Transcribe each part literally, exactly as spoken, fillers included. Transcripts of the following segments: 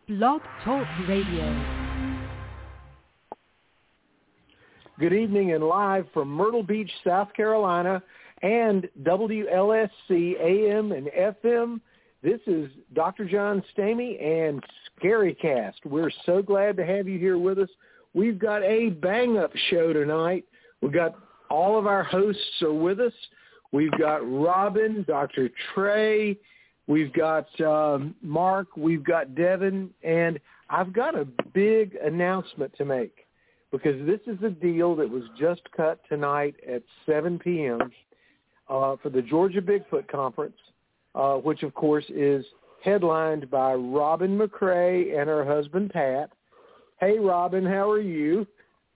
Blog Talk Radio. Good evening and live from Myrtle Beach, South Carolina, and W L S C A M and F M. This is Doctor John Stamey and ScaryCast. We're so glad to have you here with us. We've got a bang-up show tonight. We've got all of our hosts are with us. We've got Robin, Doctor Trey, we've got um, Mark, we've got Devin, and I've got a big announcement to make, because this is a deal that was just cut tonight at seven p.m. Uh, for the Georgia Bigfoot Conference, uh, which, of course, is headlined by Robin McCrae and her husband, Pat. Hey, Robin, how are you?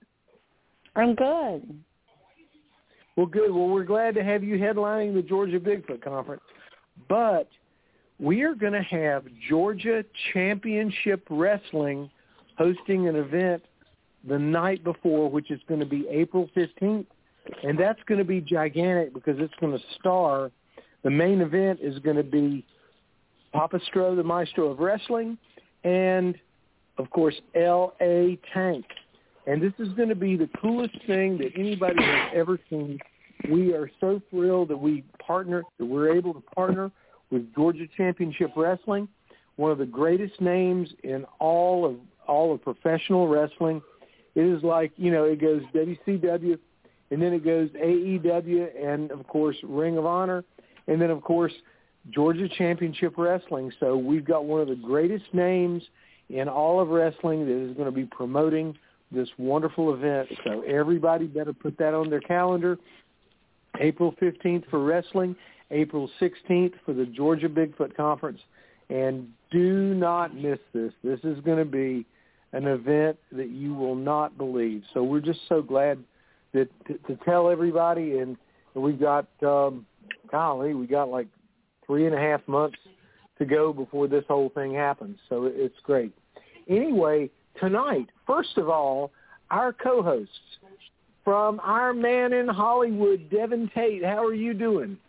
I'm good. Well, good. Well, we're glad to have you headlining the Georgia Bigfoot Conference. But we are going to have Georgia Championship Wrestling hosting an event the night before, which is going to be April fifteenth, and that's going to be gigantic because it's going to star, the main event is going to be Papa Stro, the Maestro of Wrestling, and, of course, L A Tank. And this is going to be the coolest thing that anybody has ever seen. We are so thrilled that we partner, that we're able to partner with Georgia Championship Wrestling, one of the greatest names in all of all of professional wrestling. It is like, you know, it goes W C W, and then it goes A E W, and, of course, Ring of Honor, and then, of course, Georgia Championship Wrestling. So we've got one of the greatest names in all of wrestling that is going to be promoting this wonderful event. So everybody better put that on their calendar. April fifteenth for wrestling, April sixteenth for the Georgia Bigfoot Conference. And do not miss this. This is going to be an event that you will not believe. So we're just so glad that to, to tell everybody, and, and we've got, um, golly, we got like three and a half months to go before this whole thing happens. So it, it's great. Anyway, tonight, first of all, our co-hosts from our man in Hollywood, Devin Tate. How are you doing?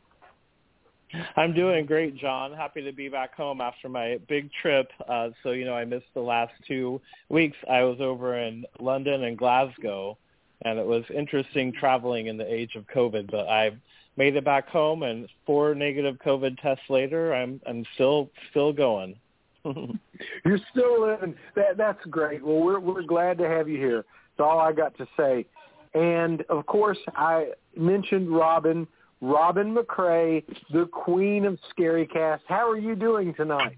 I'm doing great, John. Happy to be back home after my big trip. Uh, so, you know, I missed the last two weeks. I was over in London and Glasgow, and it was interesting traveling in the age of COVID. But I made it back home, and four negative COVID tests later, I'm I'm still still going. You're still living. That that's great. Well, we're we're glad to have you here. That's all I got to say. And of course, I mentioned Robin. Robin McCrae, the queen of ScaryCast. How are you doing tonight?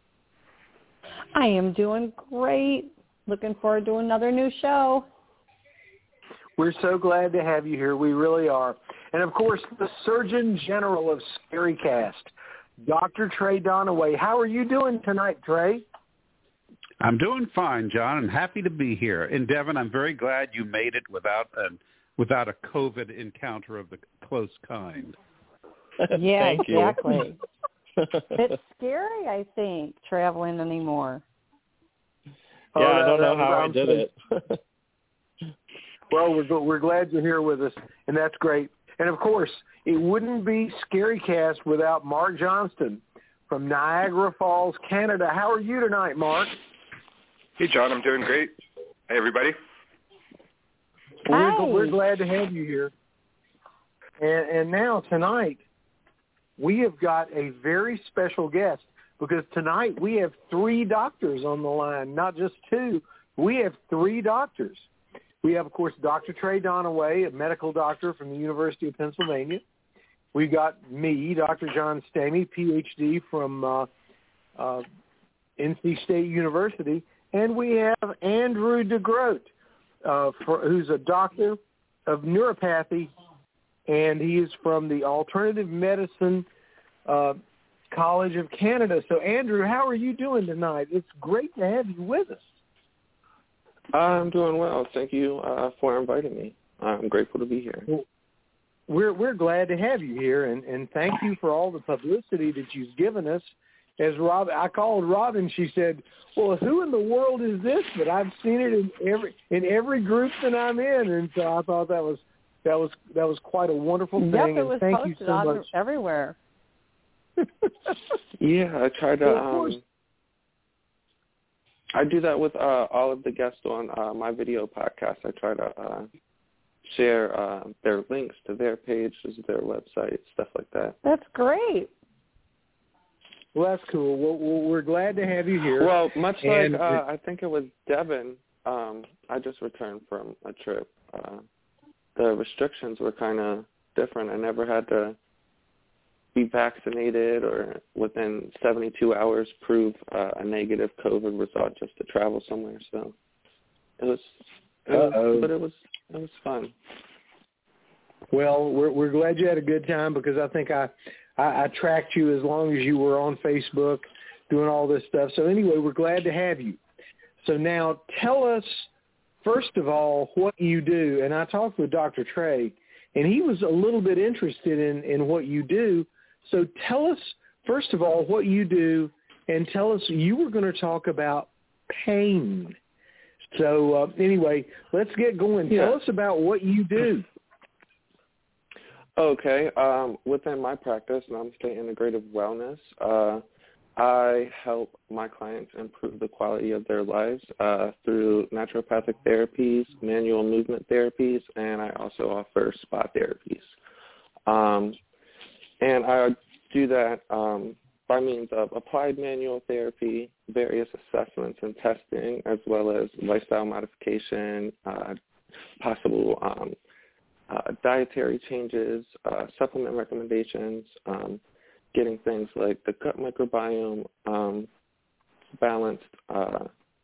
I am doing great. Looking forward to another new show. We're so glad to have you here. We really are. And, of course, the Surgeon General of ScaryCast, Doctor Trey Donaway. How are you doing tonight, Trey? I'm doing fine, John, and happy to be here. And, Devin, I'm very glad you made it without an without a COVID encounter of the close kind. Yeah, exactly. It's scary, I think, traveling anymore. Yeah, oh, I don't that, know how I did it. Well, we're we're glad you're here with us, and that's great. And, of course, it wouldn't be ScaryCast without Mark Johnston from Niagara Falls, Canada. How are you tonight, Mark? Hey, John, I'm doing great. Hey, everybody. We're, we're glad to have you here. And, and now, tonight, we have got a very special guest, because tonight we have three doctors on the line, not just two. We have three doctors. We have, of course, Doctor Trey Donaway, a medical doctor from the University of Pennsylvania. We've got me, Doctor John Stamey, P H D from uh, uh, N C State University. And we have Andrew DeGroat, uh, for, who's a doctor of neuropathy, and he is from the Alternative Medicine uh, College of Canada. So, Andrew, how are you doing tonight? It's great to have you with us. I'm doing well. Thank you uh, for inviting me. I'm grateful to be here. Well, we're we're glad to have you here, and, and thank you for all the publicity that you've given us. As Rob, I called Robin. She said, "Well, who in the world is this?" But I've seen it in every in every group that I'm in, and so I thought that was that was that was quite a wonderful thing. Yep, it and was thank posted you so on much. everywhere. Yeah, I tried to. Well, of course. Um, I do that with uh, all of the guests on uh, my video podcast. I try to uh, share uh, their links to their pages, their website, stuff like that. That's great. Well, that's cool. Well, we're glad to have you here. Well, much and like uh, I think it was Devin, um, I just returned from a trip. Uh, the restrictions were kind of different. I never had to be vaccinated or within seventy-two hours prove uh, a negative COVID result just to travel somewhere. So it was, it was but it was it was fun. Well, we're we're glad you had a good time because I think I, I I tracked you as long as you were on Facebook doing all this stuff. So anyway, we're glad to have you. So now tell us first of all what you do. And I talked with Doctor Trey, and he was a little bit interested in in what you do. So tell us, first of all, what you do, and tell us you were going to talk about pain. So uh, anyway, let's get going. Yeah. Tell us about what you do. Okay. Um, within my practice, Namaste Integrative Wellness, uh, I help my clients improve the quality of their lives uh, through naturopathic therapies, manual movement therapies, and I also offer spa therapies. Um, And I do that um, by means of applied manual therapy, various assessments and testing, as well as lifestyle modification, uh, possible um, uh, dietary changes, uh, supplement recommendations, um, getting things like the gut microbiome um, balanced. Uh,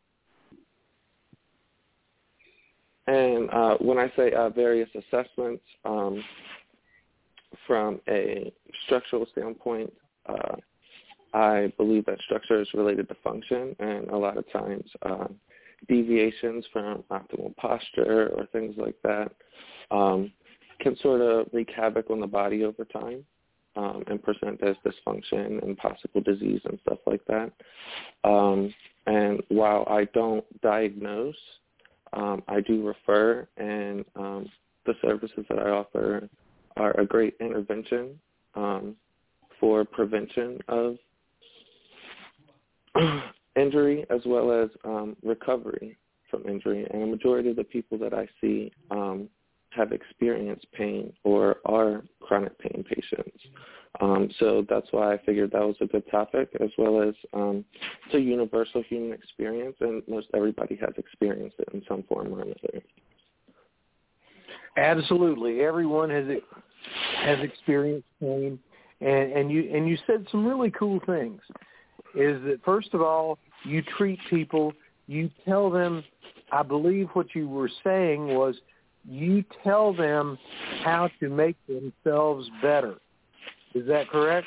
and uh, when I say uh, various assessments, um, from a structural standpoint, uh, I believe that structure is related to function, and a lot of times uh, deviations from optimal posture or things like that um, can sort of wreak havoc on the body over time um, and present as dysfunction and possible disease and stuff like that. Um, and while I don't diagnose, um, I do refer, and um, the services that I offer are a great intervention um, for prevention of injury as well as um, recovery from injury. And a majority of the people that I see um, have experienced pain or are chronic pain patients. Um, so that's why I figured that was a good topic, as well as um, it's a universal human experience, and most everybody has experienced it in some form or another. Absolutely, everyone has has experienced pain, and and you and you said some really cool things. Is that first of all, you treat people, you tell them. I believe what you were saying was you tell them how to make themselves better. Is that correct?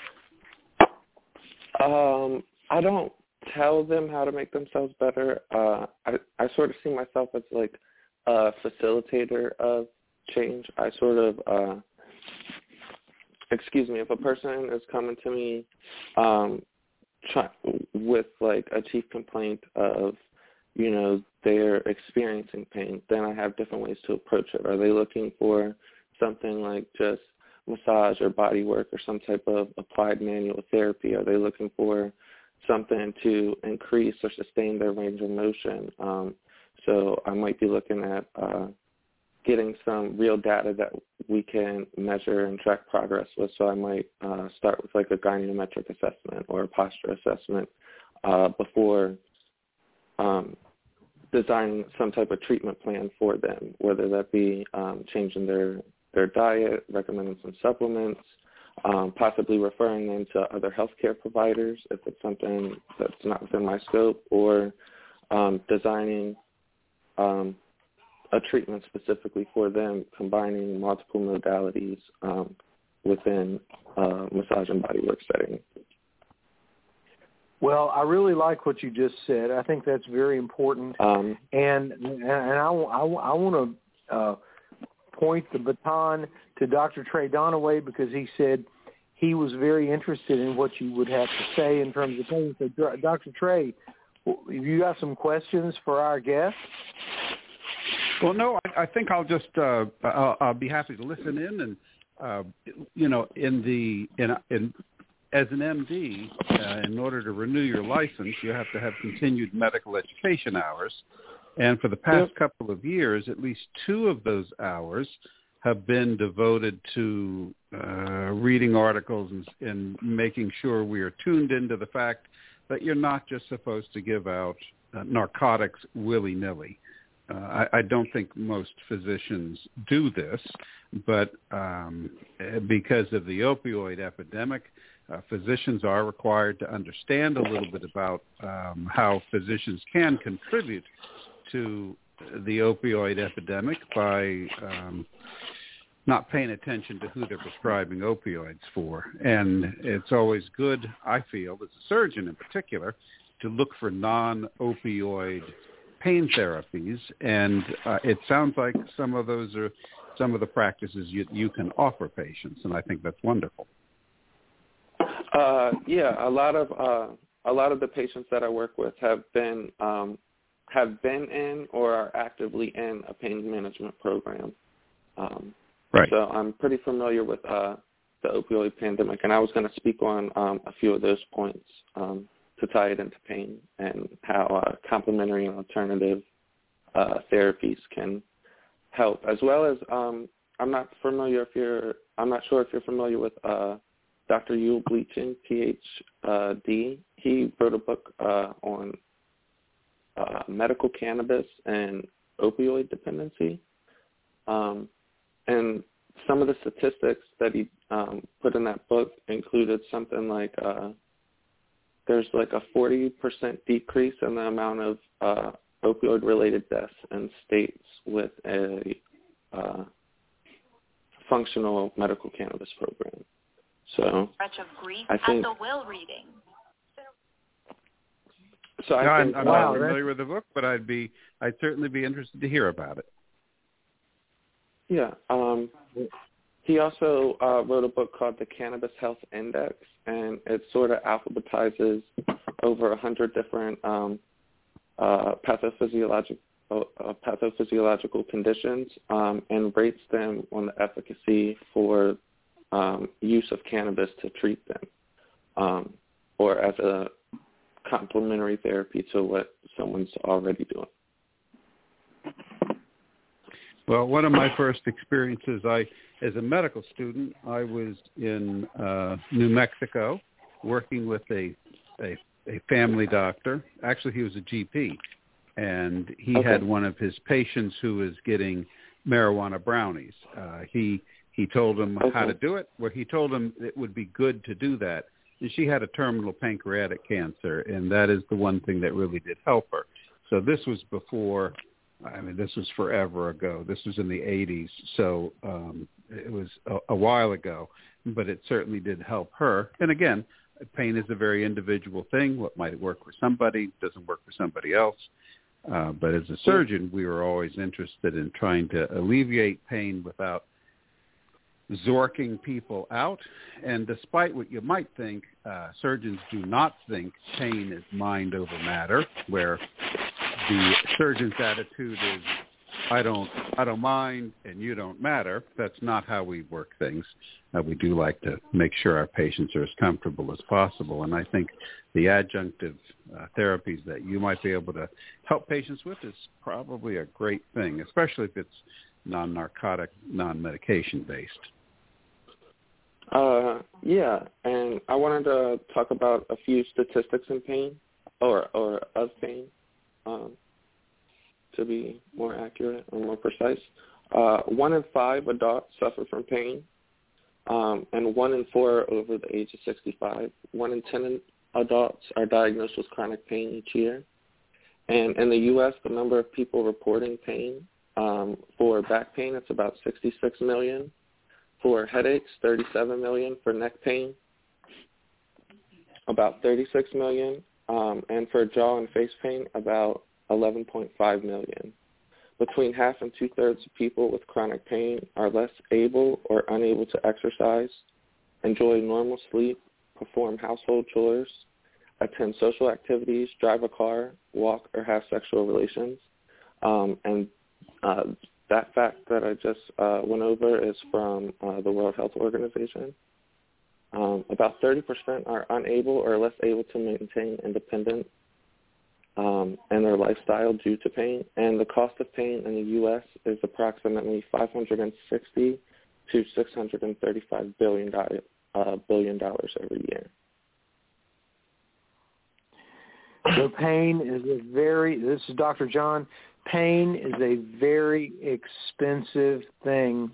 Um, I don't tell them how to make themselves better. Uh, I I sort of see myself as like a facilitator of change. I sort of, uh, excuse me, if a person is coming to me um, try, with like a chief complaint of, you know, they're experiencing pain, then I have different ways to approach it. Are they looking for something like just massage or body work or some type of applied manual therapy? Are they looking for something to increase or sustain their range of motion? Um, so I might be looking at uh, getting some real data that we can measure and track progress with. So I might uh, start with like a gynecometric assessment or a posture assessment uh, before um, designing some type of treatment plan for them, whether that be um, changing their, their diet, recommending some supplements, um, possibly referring them to other healthcare providers if it's something that's not within my scope, or um, designing um, a treatment specifically for them, combining multiple modalities um, within uh, massage and bodywork setting. Well, I really like what you just said. I think that's very important. Um, and and I, I, I want to uh, point the baton to Doctor Trey Donaway, because he said he was very interested in what you would have to say in terms of things. So, Doctor Trey, have you got some questions for our guest? Well, no, I, I think I'll just uh, I'll, I'll be happy to listen in, and uh, you know, in the in in as an M D, uh, in order to renew your license, you have to have continued medical education hours. And for the past yep. couple of years, at least two of those hours have been devoted to uh, reading articles and, and making sure we are tuned into the fact that you're not just supposed to give out uh, narcotics willy-nilly. Uh, I, I don't think most physicians do this, but um, because of the opioid epidemic, uh, physicians are required to understand a little bit about um, how physicians can contribute to the opioid epidemic by um, not paying attention to who they're prescribing opioids for. And it's always good, I feel, as a surgeon in particular, to look for non-opioid pain therapies. And uh, it sounds like some of those are some of the practices you, you can offer patients, and I think that's wonderful. Uh, yeah, a lot of uh, a lot of the patients that I work with have been um, have been in or are actively in a pain management program. Um, right. So I'm pretty familiar with uh, the opioid pandemic, and I was going to speak on um, a few of those points um, to tie it into pain and how uh, complementary and alternative uh, therapies can help, as well as um, I'm not familiar if you're I'm not sure if you're familiar with uh, Doctor Yul Bleachin, P H D. He wrote a book uh, on uh, medical cannabis and opioid dependency. Um, and some of the statistics that he um, put in that book included something like uh, there's like a forty percent decrease in the amount of uh, opioid-related deaths in states with a uh, functional medical cannabis program. So I think at the will reading. So I no, think, I'm, I'm wow, not familiar with the book, but I'd be I'd certainly be interested to hear about it. Yeah. Um, he also uh, wrote a book called The Cannabis Health Index, and it sort of alphabetizes over a hundred different um, uh, pathophysiological uh, pathophysiological conditions um, and rates them on the efficacy for um, use of cannabis to treat them, um, or as a complementary therapy to what someone's already doing. Well, one of my first experiences, I, as a medical student, I was in uh, New Mexico working with a, a a family doctor. Actually, he was a G P, and he okay. had one of his patients who was getting marijuana brownies. Uh, he he told him okay. how to do it. Well, he told him it would be good to do that. And she had a terminal pancreatic cancer, and that is the one thing that really did help her. So this was before, I mean, this was forever ago. This was in the eighties, so um, it was a, a while ago, but it certainly did help her. And again, pain is a very individual thing. What might work for somebody doesn't work for somebody else. Uh, but as a surgeon, we were always interested in trying to alleviate pain without zorking people out. And despite what you might think, uh, surgeons do not think pain is mind over matter, where the surgeon's attitude is, I don't, I don't mind and you don't matter. That's not how we work things. Uh, we do like to make sure our patients are as comfortable as possible. And I think the adjunctive uh, therapies that you might be able to help patients with is probably a great thing, especially if it's non-narcotic, non-medication based. Uh, yeah, and I wanted to talk about a few statistics in pain, or or of pain, um, to be more accurate or more precise. Uh, one in five adults suffer from pain, um, and one in four are over the age of sixty-five. One in ten adults are diagnosed with chronic pain each year. And in the U S, the number of people reporting pain um, for back pain, it's about sixty-six million. For headaches, thirty-seven million. For neck pain, about thirty-six million. Um, and for jaw and face pain, about eleven point five million. Between half and two-thirds of people with chronic pain are less able or unable to exercise, enjoy normal sleep, perform household chores, attend social activities, drive a car, walk, or have sexual relations. Um, and uh, that fact that I just uh, went over is from uh, the World Health Organization. Um, about thirty percent are unable or less able to maintain independence um, in their lifestyle due to pain, and the cost of pain in the U S is approximately five hundred sixty to six hundred thirty-five billion dollars uh, billion dollars every year. So pain is a very, this is Doctor John, pain is a very expensive thing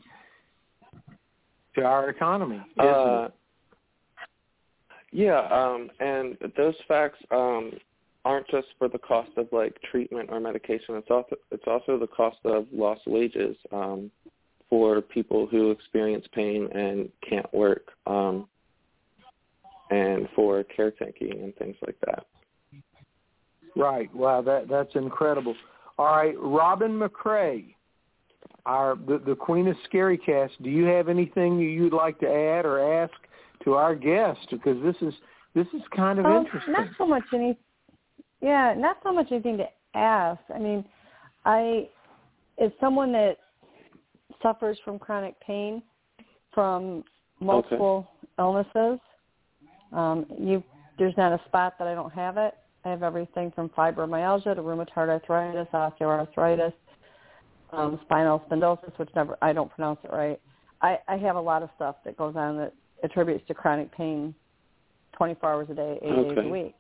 to our economy, isn't uh, it? Yeah, um, and those facts um, aren't just for the cost of like treatment or medication. It's also it's also the cost of lost wages um, for people who experience pain and can't work, um, and for caretaking and things like that. Right. Wow, that that's incredible. All right, Robin McCrae, our the, the Queen of Scarycast. Do you have anything you'd like to add or ask to our guest? Because this is this is kind of um, interesting. Not so much any, yeah, not so much anything to ask. I mean, I as someone that suffers from chronic pain from multiple okay. illnesses, um, you there's not a spot that I don't have it. I have everything from fibromyalgia to rheumatoid arthritis, osteoarthritis, um, spinal spondylosis, which never I don't pronounce it right. I, I have a lot of stuff that goes on that attributes to chronic pain twenty-four hours a day, eight okay. days a week.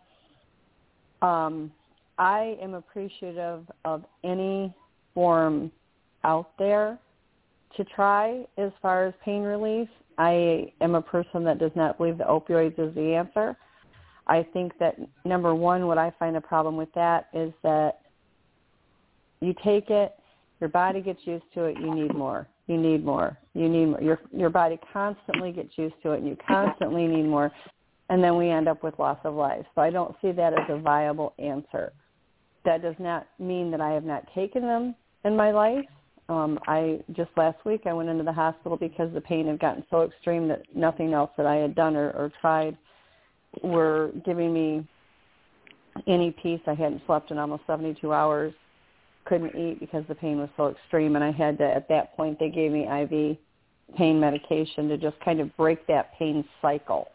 Um, I am appreciative of any form out there to try as far as pain relief. I am a person that does not believe that opioids is the answer. I think that, number one, what I find a problem with that is that you take it, your body gets used to it, you need more. You need more. You need more. Your your body constantly gets used to it, and you constantly need more, and then we end up with loss of life. So I don't see that as a viable answer. That does not mean that I have not taken them in my life. Um, I just last week I went into the hospital because the pain had gotten so extreme that nothing else that I had done or, or tried were giving me any peace. I hadn't slept in almost seventy-two hours, couldn't eat because the pain was so extreme, and I had to, at that point, they gave me I V pain medication to just kind of break that pain cycle.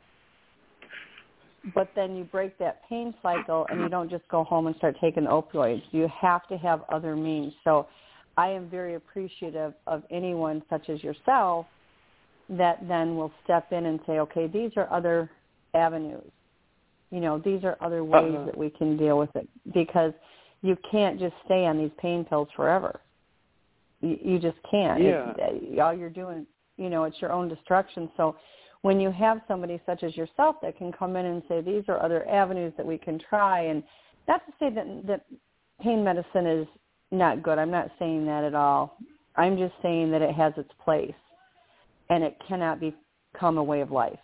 But then you break that pain cycle, and you don't just go home and start taking opioids. You have to have other means. So I am very appreciative of anyone such as yourself that then will step in and say, okay, these are other avenues. You know, these are other ways uh-huh. that we can deal with it, because you can't just stay on these pain pills forever. You, you just can't. Yeah. It, all you're doing, you know, it's your own destruction. So when you have somebody such as yourself that can come in and say, these are other avenues that we can try, and not to say that, that pain medicine is not good. I'm not saying that at all. I'm just saying that it has its place, and it cannot become a way of life.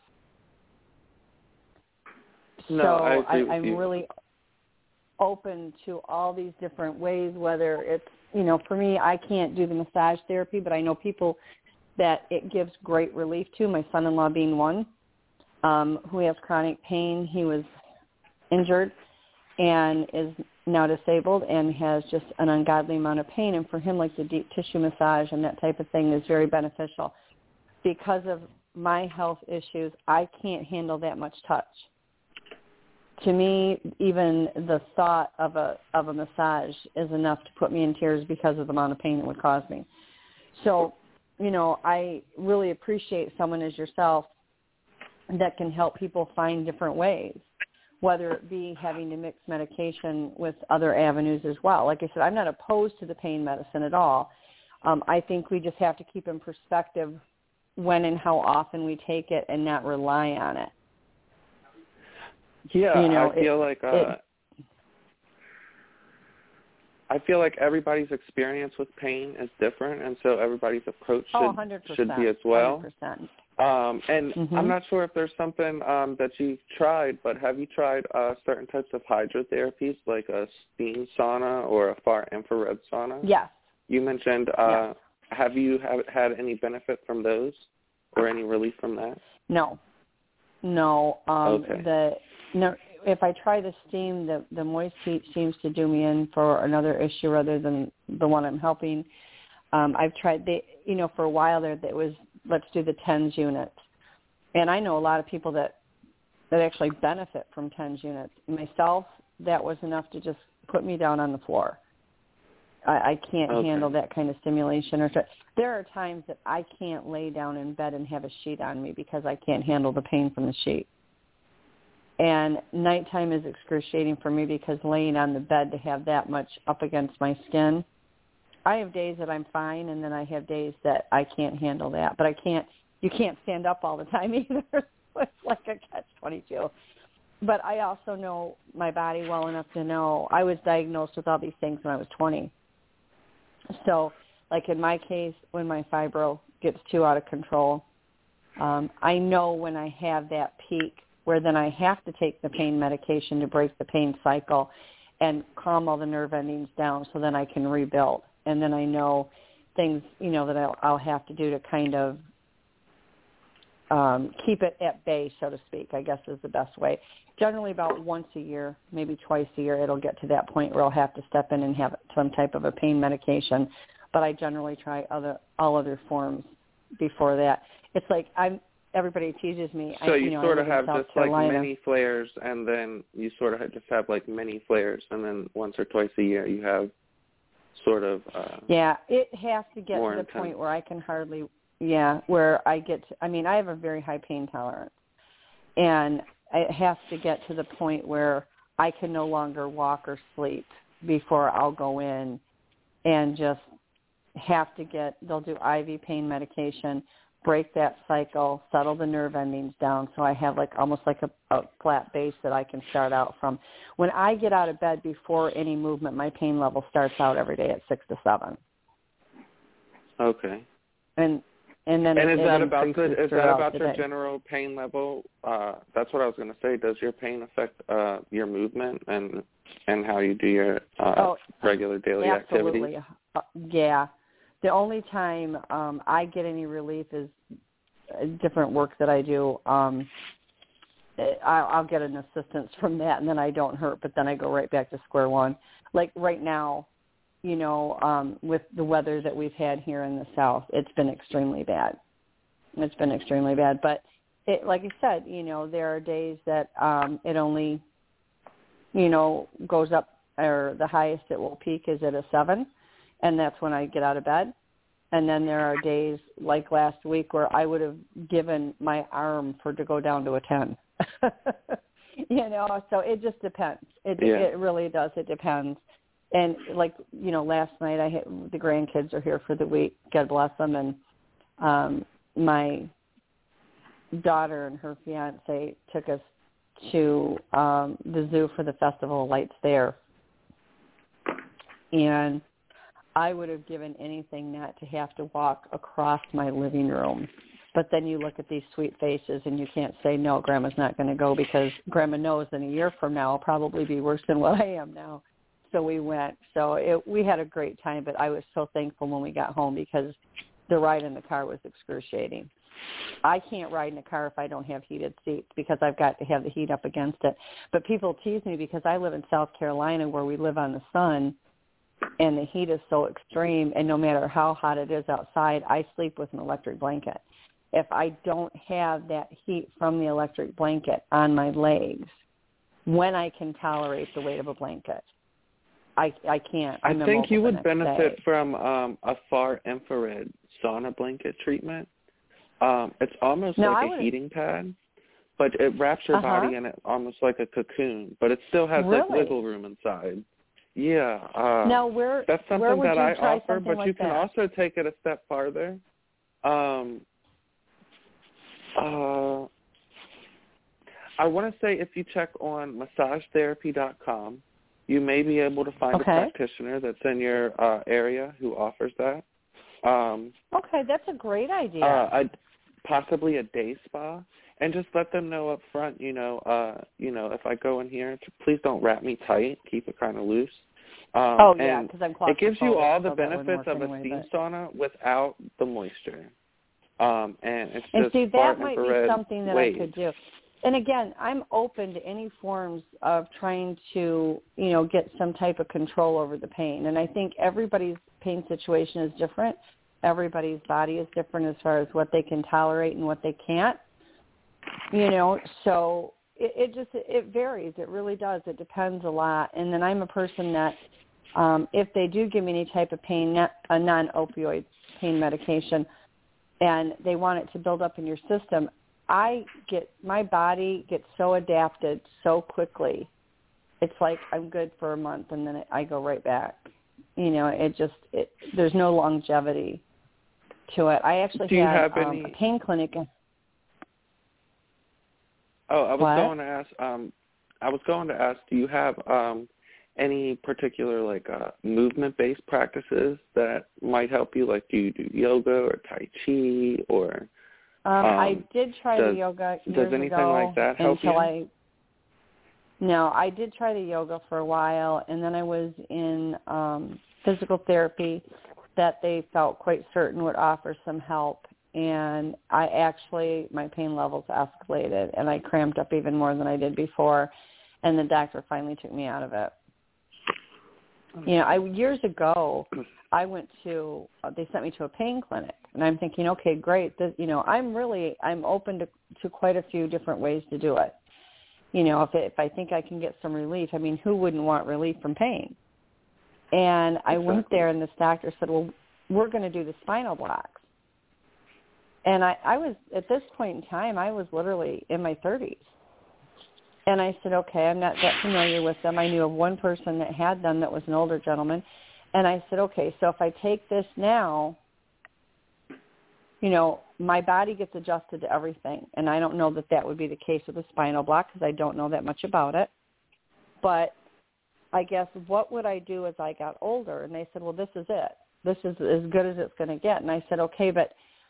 No, so I agree I, with I'm you. really open to all these different ways, whether it's, you know, for me, I can't do the massage therapy, but I know people that it gives great relief to, my son-in-law being one, um, who has chronic pain. He was injured and is now disabled and has just an ungodly amount of pain. And for him, like the deep tissue massage and that type of thing is very beneficial. Because of my health issues, I can't handle that much touch. To me, even the thought of a of a massage is enough to put me in tears because of the amount of pain it would cause me. So, you know, I really appreciate someone as yourself that can help people find different ways, whether it be having to mix medication with other avenues as well. Like I said, I'm not opposed to the pain medicine at all. Um, I think we just have to keep in perspective when and how often we take it and not rely on it. Yeah, you know, I feel it, like uh, it, I feel like everybody's experience with pain is different, and so everybody's approach should oh, one hundred percent, should be as well. one hundred percent. Um, and mm-hmm. I'm not sure if there's something um, that you've tried, but have you tried uh, certain types of hydrotherapies, like a steam sauna or a far infrared sauna? Yes. You mentioned. Uh, yes. Have you have, had any benefit from those, or any relief from that? No. No. Um, okay. The no. If I try the steam, the the moist heat seems to do me in for another issue rather than the one I'm helping. Um, I've tried. They, you know, for a while there, it was let's do the TENS unit, And I know a lot of people that, that actually benefit from TENS units. Myself, that was enough to just put me down on the floor. I, I can't okay. handle that kind of stimulation. Or there are times that I can't lay down in bed and have a sheet on me because I can't handle the pain from the sheet. And nighttime is excruciating for me because laying on the bed to have that much up against my skin, I have days that I'm fine, and then I have days that I can't handle that. But I can't, you can't stand up all the time either. It's like a catch twenty-two. But I also know my body well enough to know I was diagnosed with all these things when I was twenty. So, like in my case, when my fibro gets too out of control, um, I know when I have that peak where then I have to take the pain medication to break the pain cycle and calm all the nerve endings down so then I can rebuild. And then I know things, you know, that I'll, I'll have to do to kind of um, keep it at bay, so to speak, I guess is the best way. Generally about once a year, maybe twice a year, it'll get to that point where I'll have to step in and have some type of a pain medication. But I generally try other all other forms before that. It's like I'm everybody teases me. So I, you, you know, sort I of live have in South just like Carolina. mini flares, and then you sort of just have like mini flares, and then once or twice a year you have sort of uh, yeah, it has to get to the intense. point where I can hardly, yeah, where I get to, I mean, I have a very high pain tolerance, and it has to get to the point where I can no longer walk or sleep before I'll go in and just have to get, they'll do I V pain medication, break that cycle, settle the nerve endings down so I have like almost like a, a flat base that I can start out from. When I get out of bed before any movement, my pain level starts out every day at six to seven. Okay. And and then and it, is that it about the, is that about the your day. general pain level? Uh, that's what I was going to say. Does your pain affect uh, your movement and and how you do your uh, oh, regular daily absolutely. activities? Uh, yeah. The only time um, I get any relief is different work that I do. Um, I, I'll get an assistance from that, and then I don't hurt, but then I go right back to square one. Like right now, you know, um, with the weather that we've had here in the South, it's been extremely bad. It's been extremely bad. But it, like I said, you know, there are days that um, it only, you know, goes up, or the highest it will peak is at a seven, and that's when I get out of bed. And then there are days like last week where I would have given my arm for to go down to a ten. You know, so it just depends. It yeah. it really does. It depends. And like, you know, last night I had, the grandkids are here for the week. God bless them. And um, my daughter and her fiance took us to um, the zoo for the Festival of Lights there. And I would have given anything not to have to walk across my living room. But then you look at these sweet faces and you can't say, no, Grandma's not going to go, because Grandma knows in a year from now I'll probably be worse than what I am now. So we went. So it, we had a great time, but I was so thankful when we got home because the ride in the car was excruciating. I can't ride in a car if I don't have heated seats because I've got to have the heat up against it. But people tease me because I live in South Carolina where we live on the sun, and the heat is so extreme, and no matter how hot it is outside, I sleep with an electric blanket. If I don't have that heat from the electric blanket on my legs, when I can tolerate the weight of a blanket, I I can't. I'm I think you would benefit day. from um, a far infrared sauna blanket treatment. Um, it's almost no, like a heating pad, but it wraps your uh-huh. body in it almost like a cocoon, but it still has really? like wiggle room inside. Yeah. Uh, now, where, that's something where would that you I try offer, but like you can that? also take it a step farther. Um, uh, I want to say if you check on massage therapy dot com, you may be able to find okay. a practitioner that's in your uh, area who offers that. Um, okay, that's a great idea. Uh, a, possibly a day spa, and just let them know up front, you know, uh, you know, if I go in here, please don't wrap me tight, keep it kind of loose. Um, oh, yeah, because I'm claustrophobic. It gives you all the so benefits of anyway, a steam but... sauna without the moisture. Um, and it's and just see, far that might infrared be something that waves. I could do. And again, I'm open to any forms of trying to, you know, get some type of control over the pain. And I think everybody's pain situation is different. Everybody's body is different as far as what they can tolerate and what they can't. You know, so it, it just, it varies. It really does. It depends a lot. And then I'm a person that um, if they do give me any type of pain, a non-opioid pain medication, and they want it to build up in your system, I get, my body gets so adapted so quickly. It's like I'm good for a month and then it, I go right back. You know, it just, it, there's no longevity to it. I actually Do you had have um, any... a pain clinic. Oh, I was What? going to ask. Um, I was going to ask. Do you have um, any particular like uh, movement-based practices that might help you? Like, do you do yoga or Tai Chi or? Um, um, I did try does, the yoga years Does anything ago like that help until you? I. No, I did try the yoga for a while, and then I was in um, physical therapy that they felt quite certain would offer some help. And I actually, my pain levels escalated, and I cramped up even more than I did before, and the doctor finally took me out of it. You know, I, years ago, I went to, uh, they sent me to a pain clinic, and I'm thinking, okay, great. This, you know, I'm really, I'm open to, to quite a few different ways to do it. You know, if, it, if I think I can get some relief, I mean, who wouldn't want relief from pain? And I Exactly. went there, and this doctor said, well, we're going to do the spinal blocks. And I, I was, at this point in time, I was literally in my thirties. And I said, okay, I'm not that familiar with them. I knew of one person that had them that was an older gentleman. And I said, okay, so if I take this now, you know, my body gets adjusted to everything. And I don't know that that would be the case with the spinal block because I don't know that much about it. But I guess what would I do as I got older? And they said, well, this is it. This is as good as it's going to get. And I said, okay, but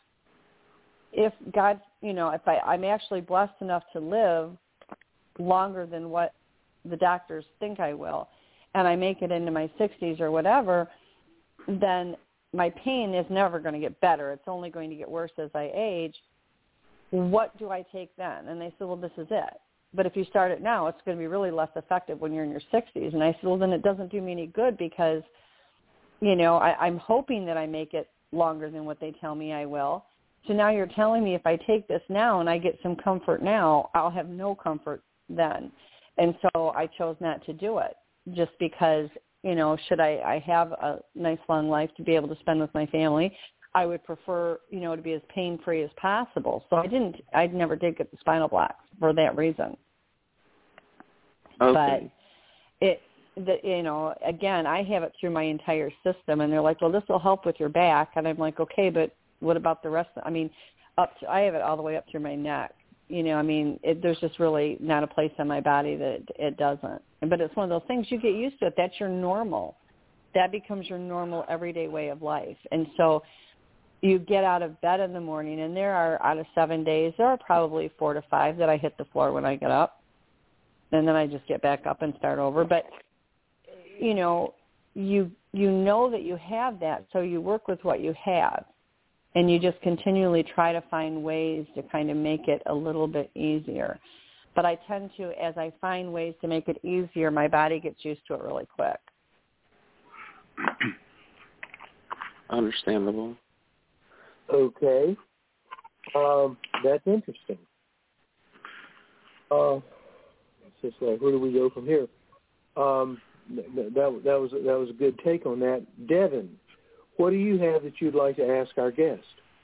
if God, you know, if I, I'm actually blessed enough to live longer than what the doctors think I will, and I make it into my sixties or whatever, then my pain is never going to get better. It's only going to get worse as I age. What do I take then? And they said, well, this is it. But if you start it now, it's going to be really less effective when you're in your sixties. And I said, well, then it doesn't do me any good because, you know, I, I'm hoping that I make it longer than what they tell me I will. So now you're telling me if I take this now and I get some comfort now, I'll have no comfort then. And so I chose not to do it just because, you know, should I, I have a nice long life to be able to spend with my family, I would prefer, you know, to be as pain-free as possible. So I didn't, I never did get the spinal blocks for that reason. Okay. But it, the, you know, again, I have it through my entire system, and they're like, well, this will help with your back. And I'm like, okay, but what about the rest? Of, I mean, up to, I have it all the way up through my neck. You know, I mean, it, there's just really not a place in my body that it, it doesn't. But it's one of those things you get used to it. That's your normal. That becomes your normal everyday way of life. And so you get out of bed in the morning, and there are, out of seven days, there are probably four to five that I hit the floor when I get up. And then I just get back up and start over. But, you know, you you know that you have that, so you work with what you have. And you just continually try to find ways to kind of make it a little bit easier. But I tend to, as I find ways to make it easier, my body gets used to it really quick. Understandable. Okay. Um, that's interesting. Uh, it's just like, where do we go from here? Um, that, that, that, was, that was a good take on that. Devin, what do you have that you'd like to ask our guest?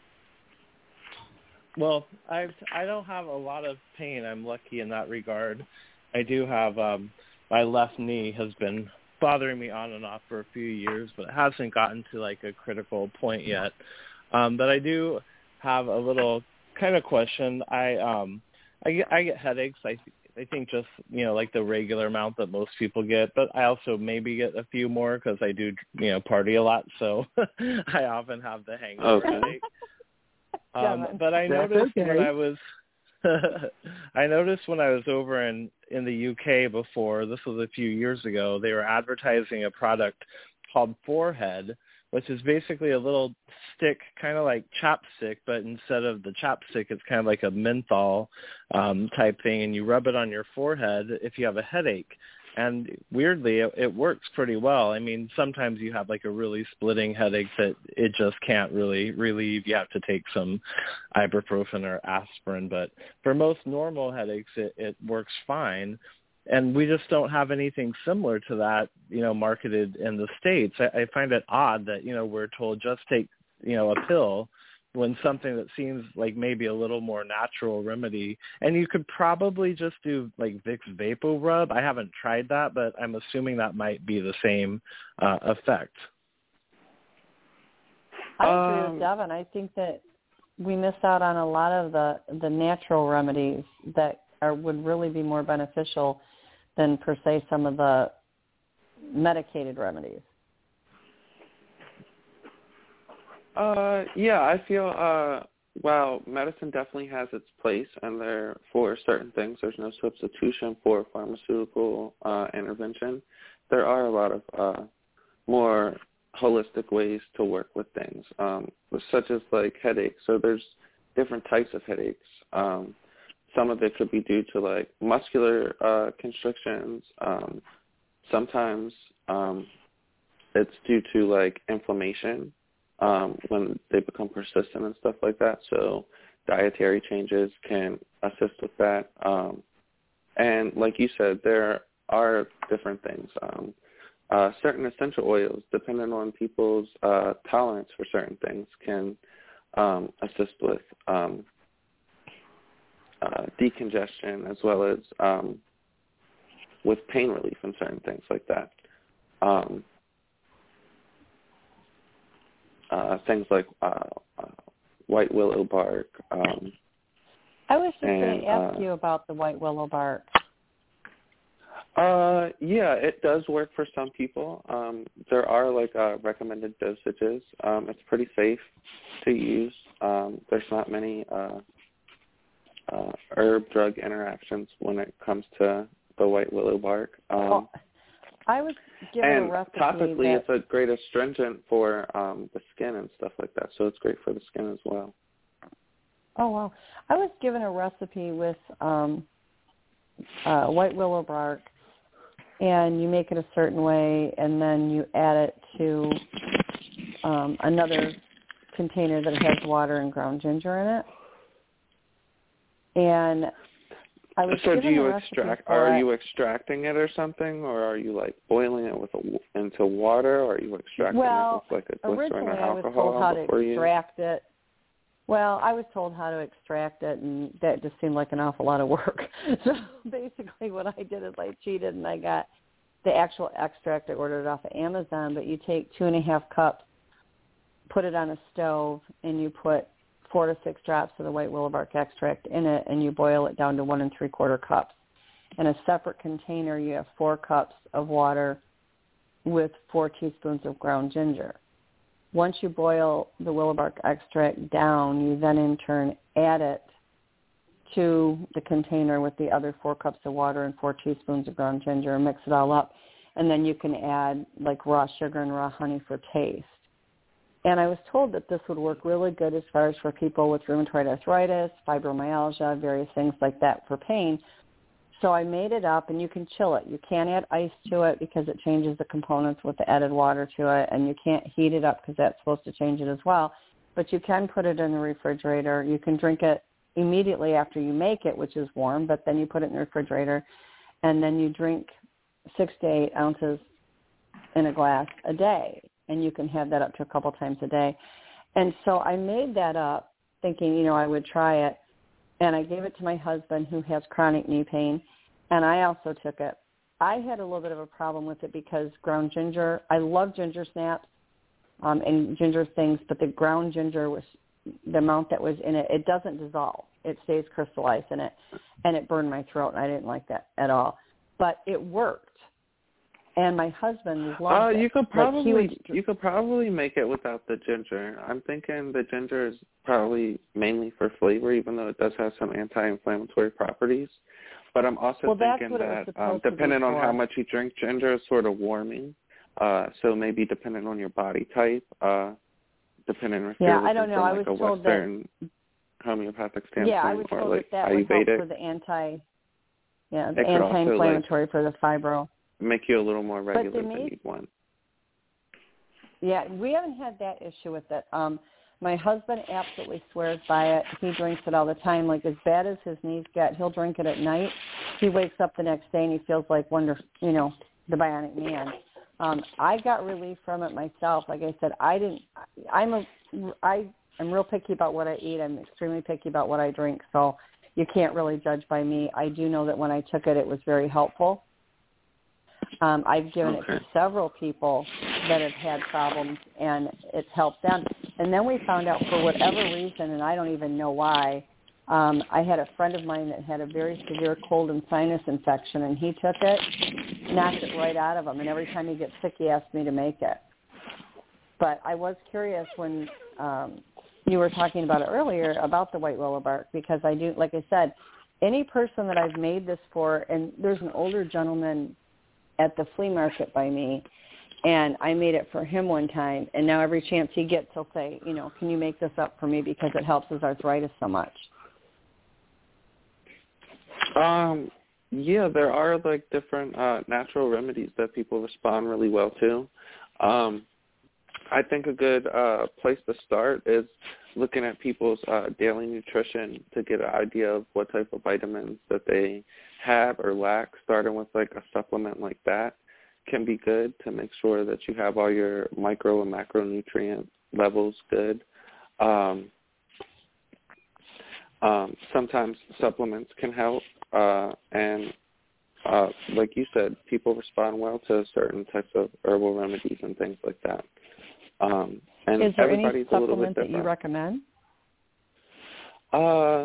Well, I I don't have a lot of pain. I'm lucky in that regard. I do have um, my left knee has been bothering me on and off for a few years, but it hasn't gotten to like a critical point yet. Um, but I do have a little kind of question. I um I get I get headaches. I I think just, you know, like the regular amount that most people get, but I also maybe get a few more because I do, you know, party a lot, so I often have the hangover Okay. headache. Um, but I That's noticed okay. when I was, I noticed when I was over in, in the U K before, this was a few years ago, they were advertising a product called Forehead, which is basically a little stick, kind of like chapstick, but instead of the chapstick, it's kind of like a menthol um, type thing, and you rub it on your forehead if you have a headache. And weirdly, it, it works pretty well. I mean, sometimes you have like a really splitting headache that it just can't really relieve. You have to take some ibuprofen or aspirin. But for most normal headaches, it, it works fine. And we just don't have anything similar to that, you know, marketed in the States. I, I find it odd that, you know, we're told just take, you know, a pill when something that seems like maybe a little more natural remedy. And you could probably just do like Vicks Vapo Rub. I haven't tried that, but I'm assuming that might be the same uh, effect. I agree Um, with Devin. I think that we miss out on a lot of the, the natural remedies that are, would really be more beneficial than per se some of the medicated remedies. Uh, yeah, I feel, uh, while medicine definitely has its place, and there, for certain things, there's no substitution for pharmaceutical uh, intervention, there are a lot of uh, more holistic ways to work with things, um, such as, like, headaches. So there's different types of headaches. Um, some of it could be due to, like, muscular uh, constrictions. Um, sometimes um, it's due to, like, inflammation. Um, when they become persistent and stuff like that. So dietary changes can assist with that. Um, and like you said, there are different things. Um, uh, certain essential oils, depending on people's uh, tolerance for certain things, can um, assist with um, uh, decongestion as well as um, with pain relief and certain things like that. Um, Uh, things like uh, uh, white willow bark. Um, I was just going and, to ask uh, you about the white willow bark. Uh, yeah, it does work for some people. Um, there are like uh, recommended dosages. Um, it's pretty safe to use. Um, there's not many uh, uh, herb-drug interactions when it comes to the white willow bark. Um, well, I was given and a recipe topically, that, it's a great astringent for um, the skin and stuff like that, so it's great for the skin as well. oh, wow. I was given a recipe with um, uh, white willow bark, and you make it a certain way, and then you add it to um, another container that has water and ground ginger in it. And I was so do given you a extract? for Are it. you extracting it or something, or are you like boiling it with a, into water, or are you extracting well, it with like a glycerin originally or I was alcohol told how to before you? extract it. Well, I was told how to extract it, and that just seemed like an awful lot of work. So basically what I did is I cheated, and I got the actual extract. I ordered it off of Amazon, but you take two and a half cups, put it on a stove, and you put four to six drops of the white willow bark extract in it, and you boil it down to one and three quarter cups. In a separate container, you have four cups of water with four teaspoons of ground ginger. Once you boil the willow bark extract down, you then in turn add it to the container with the other four cups of water and four teaspoons of ground ginger and mix it all up. And then you can add like raw sugar and raw honey for taste. And I was told that this would work really good as far as for people with rheumatoid arthritis, fibromyalgia, various things like that for pain. So I made it up, and you can chill it. You can't add ice to it because it changes the components with the added water to it, and you can't heat it up because that's supposed to change it as well. But you can put it in the refrigerator. You can drink it immediately after you make it, which is warm, but then you put it in the refrigerator, and then you drink six to eight ounces in a glass a day. And you can have that up to a couple times a day. And so I made that up thinking, you know, I would try it. And I gave it to my husband who has chronic knee pain, and I also took it. I had a little bit of a problem with it because ground ginger, I love ginger snaps um, and ginger things, but the ground ginger was, the amount that was in it, it doesn't dissolve. It stays crystallized in it, and it burned my throat, and I didn't like that at all. But it worked. And my husband loved uh, it. you could probably like would, you could probably make it without the ginger. I'm thinking the ginger is probably mainly for flavor, even though it does have some anti-inflammatory properties. But I'm also well, thinking that, um, depending on how much you drink, ginger is sort of warming. Uh, so maybe depending on your body type, uh, depending if yeah, you're looking I don't know. from I like was a told Western that, homeopathic standpoint yeah, I was or told like that, that would help Ayurvedic. for the anti, yeah, the It could also, anti-inflammatory like, for the fibro. make you a little more regular than than you'd want. Yeah, we haven't had that issue with it. Um, my husband absolutely swears by it. He drinks it all the time. Like, as bad as his knees get, he'll drink it at night. He wakes up the next day and he feels like Wonder, you know, the Bionic Man. Um, I got relief from it myself. Like I said, I didn't. I'm a. I am real picky about what I eat. I'm extremely picky about what I drink. So you can't really judge by me. I do know that when I took it, it was very helpful. Um, I've given okay. it to several people that have had problems, and it's helped them. And then we found out, for whatever reason, and I don't even know why, um, I had a friend of mine that had a very severe cold and sinus infection, and he took it, knocked it right out of him, and every time he gets sick, he asks me to make it. But I was curious when um, you were talking about it earlier about the white willow bark, because I do, like I said, any person that I've made this for, and there's an older gentleman at the flea market by me, and I made it for him one time, and now every chance he gets, he'll say, you know, can you make this up for me because it helps his arthritis so much? Um, yeah, there are like different uh, natural remedies that people respond really well to. Um, I think a good uh, place to start is looking at people's uh, daily nutrition to get an idea of what type of vitamins that they have or lack. Starting with like a supplement like that can be good to make sure that you have all your micro and macronutrient levels good. Um, um, sometimes supplements can help, uh, and uh, like you said, people respond well to certain types of herbal remedies and things like that. Um, and Is there everybody's any a little bit supplement that different. you recommend? Uh,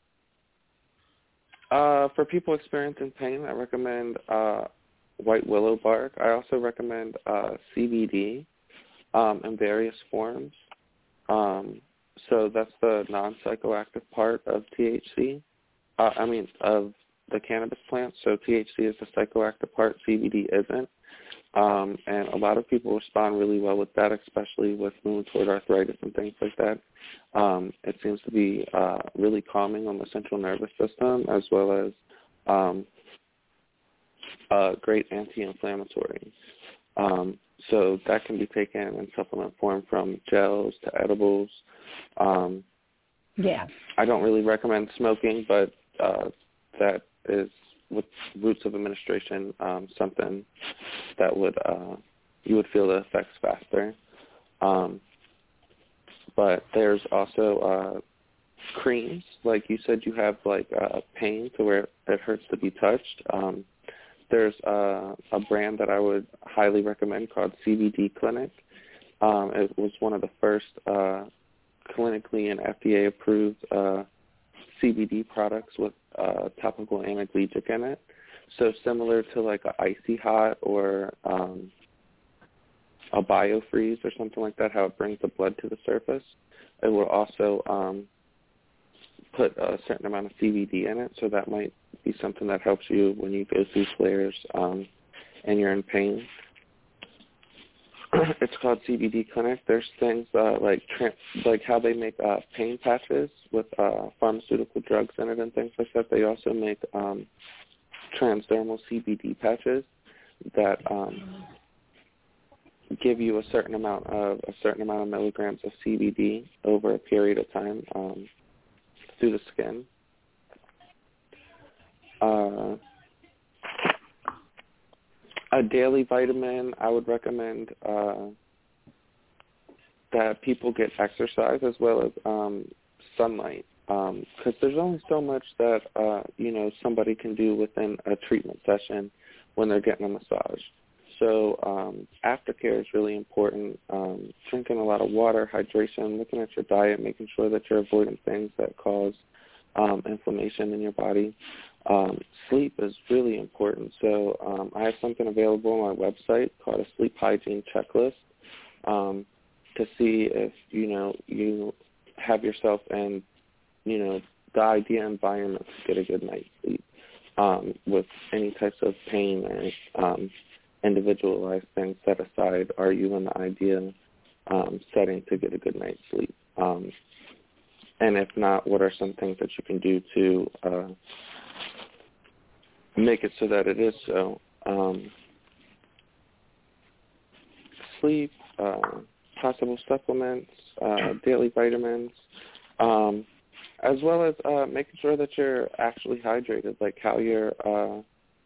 uh, for people experiencing pain, I recommend uh, white willow bark. I also recommend uh, C B D um, in various forms. Um, so that's the non-psychoactive part of T H C. Uh, I mean, of the cannabis plant. So T H C is the psychoactive part. C B D isn't. Um, and a lot of people respond really well with that, especially with rheumatoid arthritis and things like that. Um, it seems to be uh, really calming on the central nervous system, as well as um, a great anti-inflammatory. Um, so that can be taken in supplement form, from gels to edibles. Um, yeah. I don't really recommend smoking, but uh, that is, with routes of administration, um, something that would uh, you would feel the effects faster. Um, but there's also uh, creams, like you said, you have like uh, pain to where it hurts to be touched. Um, there's uh, a brand that I would highly recommend called C B D Clinic. Um, it was one of the first uh, clinically and F D A approved uh, C B D products with uh, topical analgesic in it. So similar to like a Icy Hot or um, a BioFreeze or something like that, how it brings the blood to the surface. It will also um, put a certain amount of C B D in it, so that might be something that helps you when you go through flares um, and you're in pain. It's called C B D Clinic. There's things uh, like tra- like how they make uh, pain patches with uh, pharmaceutical drugs in it and things like that. They also make um, transdermal C B D patches that um, give you a certain amount of a certain amount of milligrams of C B D over a period of time um, through the skin. Uh, a daily vitamin, I would recommend uh, that people get exercise as well as um, sunlight, because um, there's only so much that uh, you know somebody can do within a treatment session when they're getting a massage. So um, aftercare is really important. Um, drinking a lot of water, hydration, looking at your diet, making sure that you're avoiding things that cause um, inflammation in your body. Um, sleep is really important. So um, I have something available on my website called a sleep hygiene checklist um, to see if, you know, you have yourself in, you know, the ideal environment to get a good night's sleep um, with any types of pain or um, individualized things set aside. Are you in the ideal um, setting to get a good night's sleep? Um, and if not, what are some things that you can do to uh, make it so that it is so? Um, sleep, uh, possible supplements, uh, daily vitamins, um, as well as uh, making sure that you're actually hydrated, like how you're, uh,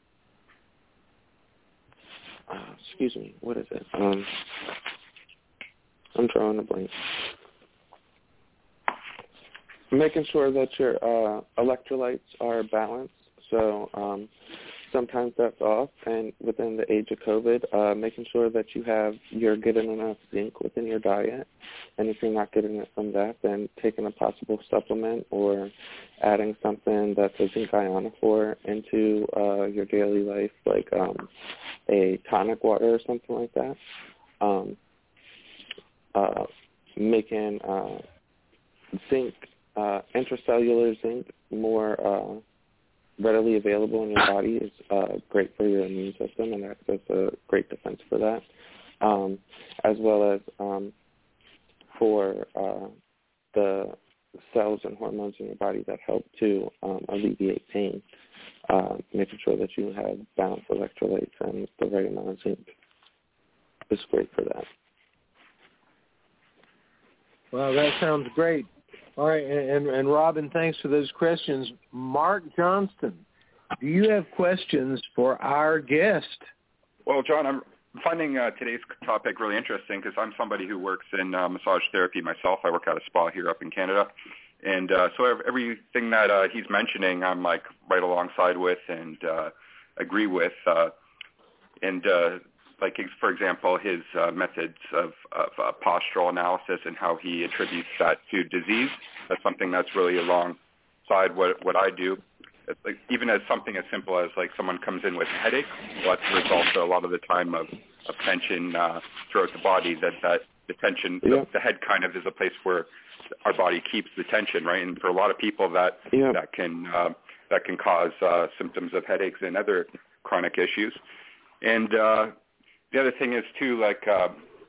uh, excuse me, what is it? Um, I'm drawing a blank. Making sure that your uh, electrolytes are balanced. So um, sometimes that's off, and within the age of COVID, uh, making sure that you have you're getting enough zinc within your diet. And if you're not getting it from that, then taking a possible supplement or adding something that's a zinc ionophore into uh, your daily life, like um, a tonic water or something like that. Um, uh, making uh, zinc, uh, intracellular zinc more uh, readily available in your body is uh, great for your immune system, and that's, that's a great defense for that, um, as well as um, for uh, the cells and hormones in your body that help to um, alleviate pain, uh, making sure that you have balanced electrolytes and the right amount of zinc is great for that. Well, that sounds great. All right, and, and Robin, thanks for those questions. Mark Johnston, do you have questions for our guest? Well, John, I'm finding uh, today's topic really interesting because I'm somebody who works in uh, massage therapy myself. I work at a spa here up in Canada. And uh, so everything that uh, he's mentioning, I'm like right alongside with and uh, agree with. Uh, and uh, like, for example, his uh, methods of, of uh, postural analysis and how he attributes that to disease. That's something that's really alongside what, what I do. It's like, even as something as simple as like someone comes in with a headache, well, that's a result a lot of the time of, of tension uh, throughout the body. That, that the tension, yeah. the, the head kind of is a place where our body keeps the tension, right? And for a lot of people, that yeah. that can uh, that can cause uh, symptoms of headaches and other chronic issues. And uh, the other thing is too, like uh,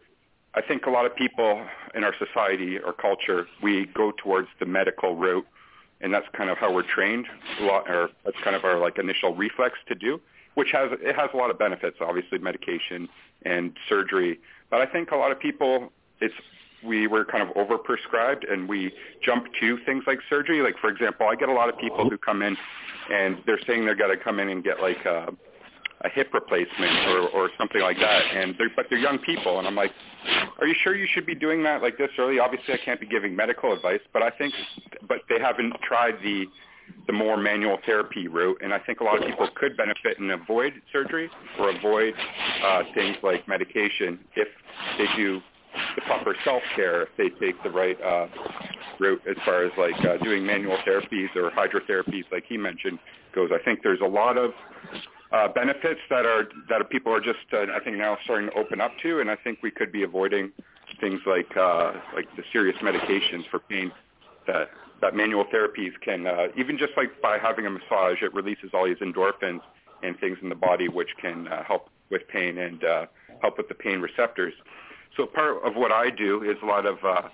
I think a lot of people in our society or culture, we go towards the medical route, and that's kind of how we're trained. A lot, or that's kind of our like initial reflex to do, which has it has a lot of benefits, obviously medication and surgery. But I think a lot of people, it's we were kind of overprescribed and we jump to things like surgery. Like, for example, I get a lot of people who come in and they're saying they're got to come in and get like a, a hip replacement or, or something like that. And they're, but they're young people. And I'm like, are you sure you should be doing that like this early? Obviously I can't be giving medical advice, but I think, but they haven't tried the, the more manual therapy route. And I think a lot of people could benefit and avoid surgery or avoid uh, things like medication if they do the proper self-care, if they take the right uh, route as far as like uh, doing manual therapies or hydrotherapies like he mentioned goes. I think there's a lot of uh, benefits that are that people are just uh, I think now starting to open up to, and I think we could be avoiding things like uh, like the serious medications for pain that that manual therapies can uh, even just like by having a massage, it releases all these endorphins and things in the body which can uh, help with pain and uh, help with the pain receptors. So part of what I do is a lot of, uh,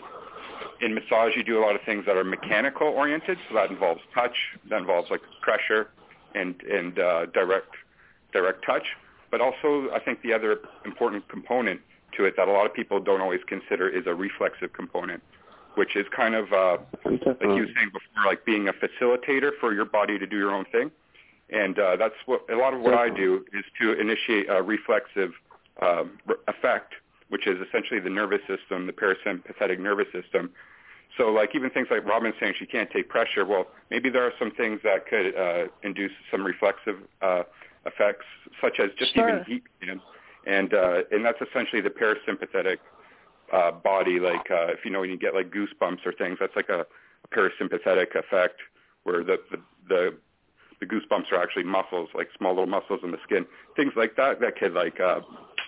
in massage, you do a lot of things that are mechanical oriented. So that involves touch, that involves like pressure and, and uh, direct, direct touch. But also I think the other important component to it that a lot of people don't always consider is a reflexive component, which is kind of, uh, like you were saying before, like being a facilitator for your body to do your own thing. And uh, that's what, a lot of what I do is to initiate a reflexive uh, effect, which is essentially the nervous system, the parasympathetic nervous system. So like even things like Robin's saying she can't take pressure, well, maybe there are some things that could uh, induce some reflexive uh, effects, such as just sure. even heat. You know? And uh, and that's essentially the parasympathetic uh, body, like uh, if you know when you get like goosebumps or things, that's like a, a parasympathetic effect where the, the, the, the goosebumps are actually muscles, like small little muscles in the skin, things like that that could like uh,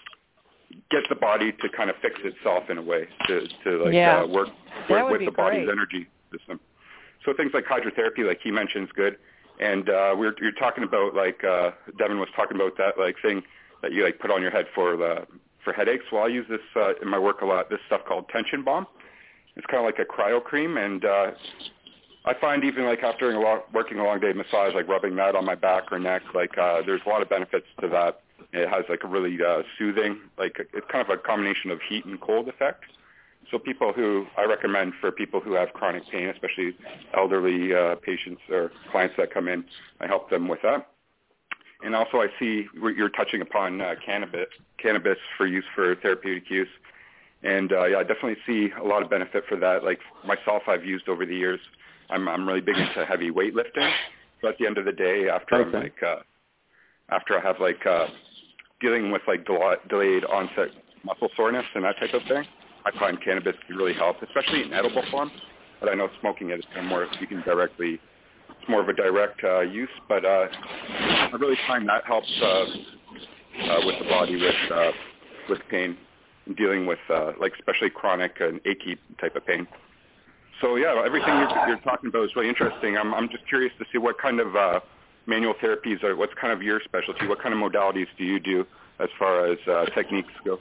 get the body to kind of fix itself in a way to, to like yeah. uh, work, work with the body's great. energy system. So things like hydrotherapy, like he mentioned, is good. And uh, we we're you're talking about like uh, Devin was talking about that like thing that you like put on your head for the for headaches. Well, I use this uh, in my work a lot. This stuff called tension balm. It's kind of like a cryo cream, and uh, I find even like after a long, working a long day of massage, like rubbing that on my back or neck, like uh, there's a lot of benefits to that. It has like a really uh, soothing, like it's kind of a combination of heat and cold effect. So people who, I recommend for people who have chronic pain, especially elderly uh, patients or clients that come in, I help them with that. And also I see you're touching upon uh, cannabis, cannabis for use for therapeutic use. And uh, yeah, I definitely see a lot of benefit for that. Like myself, I've used over the years. I'm, I'm really big into heavy weightlifting. So at the end of the day, after okay. I'm like, uh, after I have like uh, dealing with like del- delayed onset muscle soreness and that type of thing, I find cannabis can really help, especially in edible form. But I know smoking it is kind of more, you can directly, it's more of a direct uh, use. But uh, I really find that helps uh, uh, with the body, with uh, with pain, and dealing with uh, like especially chronic and achy type of pain. So yeah, everything you're, you're talking about is really interesting. I'm I'm just curious to see what kind of uh, manual therapies are. What's kind of your specialty? What kind of modalities do you do as far as uh, techniques go?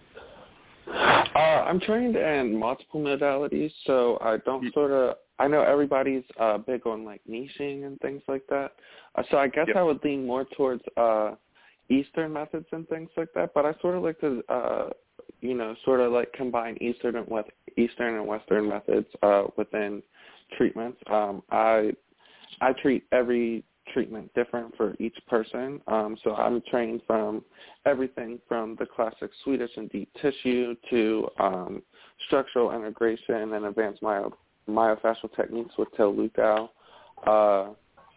Uh, I'm trained in multiple modalities, so I don't sort of, I know everybody's uh, big on like niching and things like that. Uh, so I guess yep. I would lean more towards uh, Eastern methods and things like that, but I sort of like to, uh, you know, sort of like combine Eastern and, West, Eastern and Western methods uh, within treatments. Um, I I treat every treatment different for each person. Um, so I'm trained from everything from the classic Swedish and deep tissue to um, structural integration and advanced myo, myofascial techniques with Till Lukau, uh,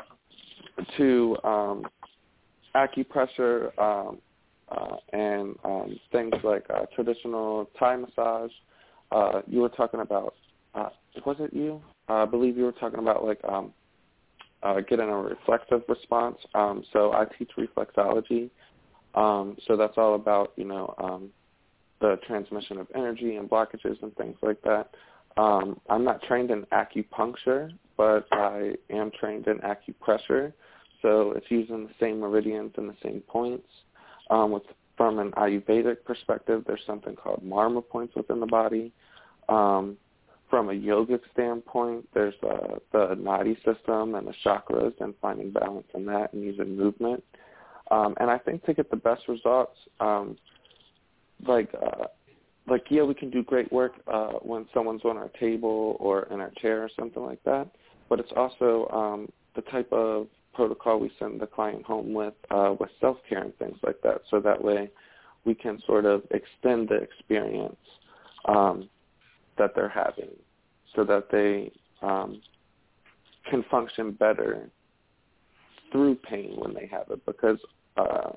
to um, acupressure um, uh, and um, things like uh, traditional Thai massage. Uh, you were talking about, uh, was it you? Uh, I believe you were talking about like um, Uh, getting a reflexive response. Um, so I teach reflexology. Um, so that's all about, you know, um, the transmission of energy and blockages and things like that. Um, I'm not trained in acupuncture, but I am trained in acupressure. So it's using the same meridians and the same points. Um, with, from an Ayurvedic perspective, there's something called marma points within the body. Um, From a yogic standpoint, there's uh, the nadi system and the chakras and finding balance in that and using movement. Um, and I think to get the best results, um, like, uh, like yeah, we can do great work uh, when someone's on our table or in our chair or something like that. But it's also um, the type of protocol we send the client home with, uh, with self-care and things like that. So that way we can sort of extend the experience Um, that they're having so that they um, can function better through pain when they have it. Because uh,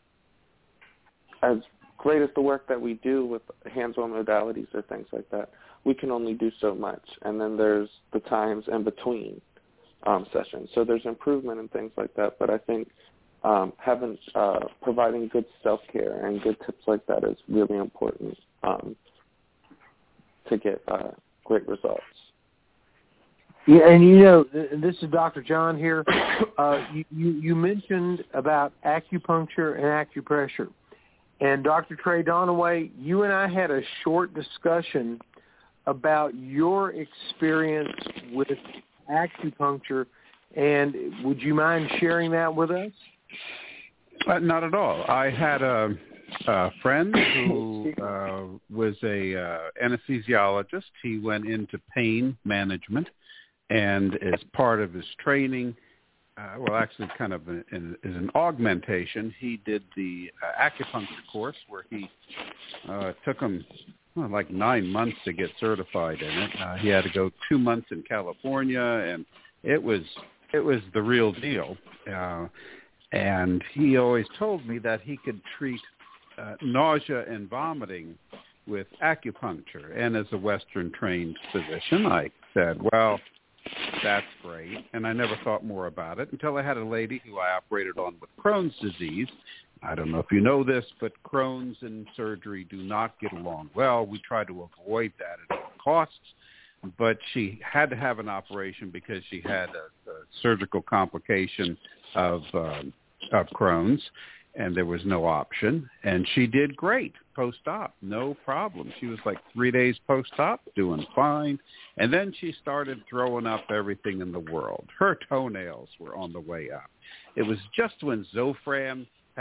as great as the work that we do with hands-on modalities or things like that, we can only do so much. And then there's the times in between um, sessions. So there's improvement and things like that. But I think um, having uh, providing good self-care and good tips like that is really important um, to get uh, great results. Yeah, and you know, this is Doctor John here. Uh, you, you, you mentioned about acupuncture and acupressure. And Doctor Trey Donaway, you and I had a short discussion about your experience with acupuncture, and would you mind sharing that with us? Uh, not at all. I had a... A friend who uh, was a uh, anesthesiologist. He went into pain management, and as part of his training, uh, well, actually kind of an, an, as an augmentation, he did the uh, acupuncture course where he uh, took him well, like nine months to get certified in it. Uh, he had to go two months in California, and it was it was the real deal. Uh, and he always told me that he could treat Uh, nausea and vomiting with acupuncture. And as a Western-trained physician, I said, well, that's great. And I never thought more about it until I had a lady who I operated on with Crohn's disease. I don't know if you know this, but Crohn's and surgery do not get along well. We try to avoid that at all costs. But she had to have an operation because she had a, a surgical complication of, um, of Crohn's. And there was no option. And she did great post-op, no problem. She was like three days post-op, doing fine. And then she started throwing up everything in the world. Her toenails were on the way up. It was just when Zofran had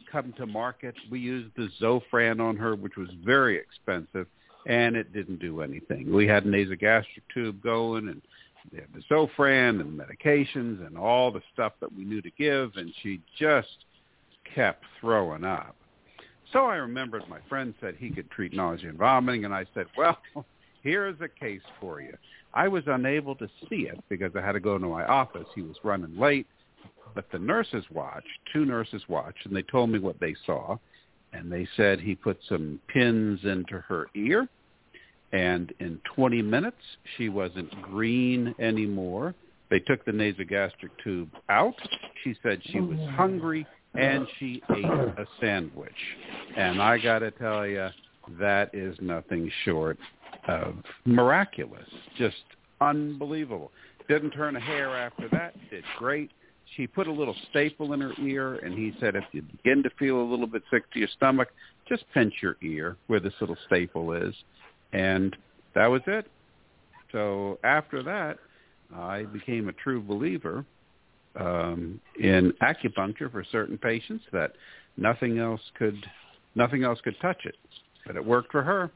come to market. We used the Zofran on her, which was very expensive, and it didn't do anything. We had a nasogastric tube going, and we had the Zofran and medications and all the stuff that we knew to give, and she just kept throwing up. So I remembered my friend said he could treat nausea and vomiting, and I said, well, here's a case for you. I was unable to see it because I had to go to my office. He was running late, but the nurses watched, two nurses watched, and they told me what they saw, and they said he put some pins into her ear, and in twenty minutes she wasn't green anymore. They took the nasogastric tube out. She said she was hungry, and she ate a sandwich. And I got to tell you, that is nothing short of miraculous, just unbelievable. Didn't turn a hair after that, did great. She put a little staple in her ear, and he said if you begin to feel a little bit sick to your stomach, just pinch your ear where this little staple is. And that was it. So after that, I became a true believer um, in acupuncture for certain patients that nothing else could nothing else could touch it. But it worked for her.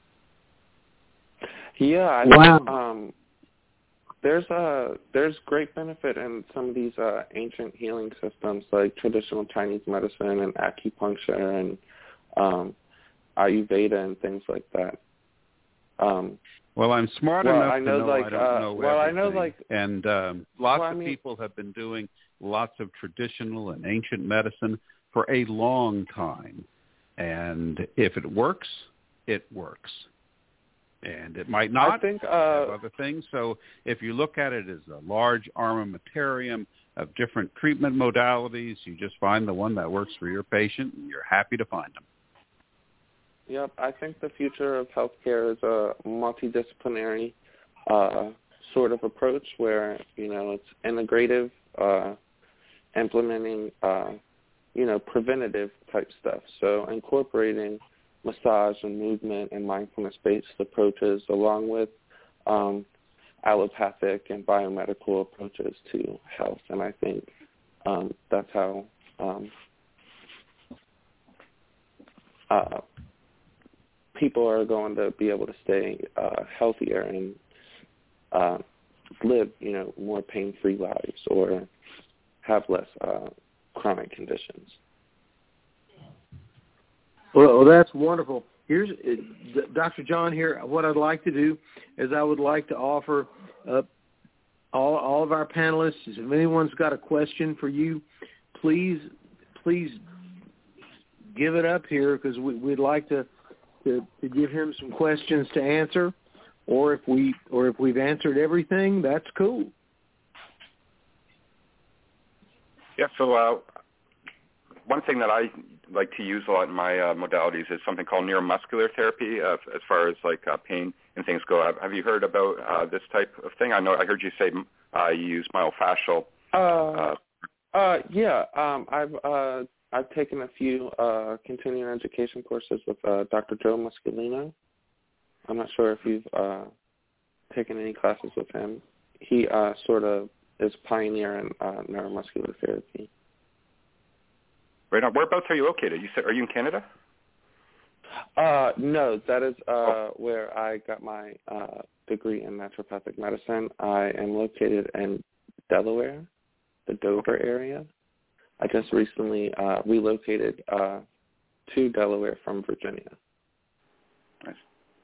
Yeah, I wow. think um, there's a there's great benefit in some of these uh, ancient healing systems like traditional Chinese medicine and acupuncture and um, Ayurveda and things like that. Um, well, I'm smart well, enough I know, to know like, I don't uh, know well, everything. I know, like, and um, lots well, I of mean, people have been doing lots of traditional and ancient medicine for a long time. And if it works, it works. And it might not I think, uh, have other things. So if you look at it as a large armamentarium of different treatment modalities, you just find the one that works for your patient, and you're happy to find them. Yep, I think the future of healthcare is a multidisciplinary uh, sort of approach where, you know, it's integrative, uh, implementing, uh, you know, preventative type stuff. So incorporating massage and movement and mindfulness-based approaches along with um, allopathic and biomedical approaches to health. And I think um, that's how um, uh, people are going to be able to stay uh, healthier and uh, live, you know, more pain-free lives or have less uh, chronic conditions. Well, well, that's wonderful. Here's uh, Doctor John here. What I'd like to do is I would like to offer uh, all, all of our panelists, if anyone's got a question for you, please, please give it up here because we, we'd like to To, to give him some questions to answer, or if we or if we've answered everything, that's cool. Yeah. So uh, one thing that I like to use a lot in my uh, modalities is something called neuromuscular therapy, uh, as far as like uh, pain and things go. Have, have you heard about uh, this type of thing? I know I heard you say uh, you use myofascial. Uh, uh, uh, yeah. Um, I've uh, I've taken a few uh, continuing education courses with uh, Doctor Joe Muscolino. I'm not sure if you've uh, taken any classes with him. He uh, sort of is pioneer in uh, neuromuscular therapy. Right now, whereabouts are you located? You said, are you in Canada? Uh, no, that is uh, oh. where I got my uh, degree in naturopathic medicine. I am located in Delaware, the Dover okay. area. I just recently uh, relocated uh, to Delaware from Virginia. Nice.